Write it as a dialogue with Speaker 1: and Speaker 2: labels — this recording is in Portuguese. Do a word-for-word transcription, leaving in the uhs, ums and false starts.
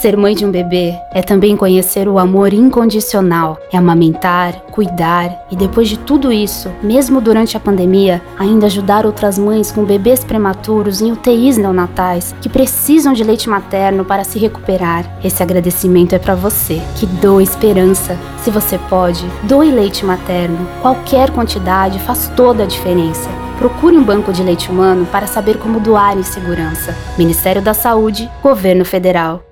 Speaker 1: Ser mãe de um bebê é também conhecer o amor incondicional, é amamentar, cuidar e depois de tudo isso, mesmo durante a pandemia, ainda ajudar outras mães com bebês prematuros em U T Is neonatais que precisam de leite materno para se recuperar. Esse agradecimento é para você, que doa esperança. Se você pode, doe leite materno. Qualquer quantidade faz toda a diferença. Procure um banco de leite humano para saber como doar em segurança. Ministério da Saúde, Governo Federal.